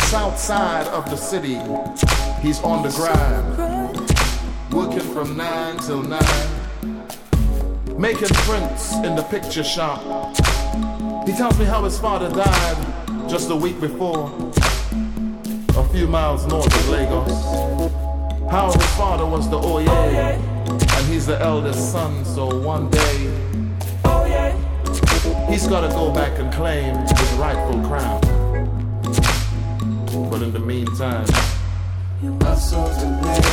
south side of the city. He's on the grind, working from 9 till 9, making prints in the picture shop. He tells me how his father died just a week before, a few miles north of Lagos. How his father was the Oye, and he's the eldest son, so one day he's gotta go back and claim his rightful crown. But in the meantime, hustle to live,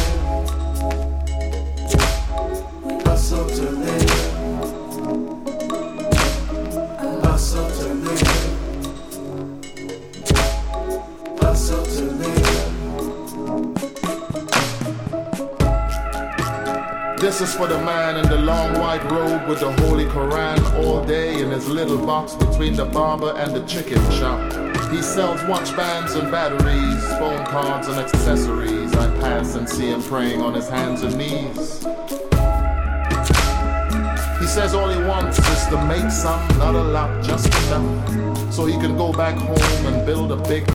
hustle to live, hustle to live, hustle to live. This is for the man in the long white robe with the Holy Quran all day in his little box between the barber and the chicken shop. He sells watch bands and batteries, phone cards and accessories. I pass and see him praying on his hands and knees. He says all he wants is to make some, not a lot, just enough, so he can go back home and build a big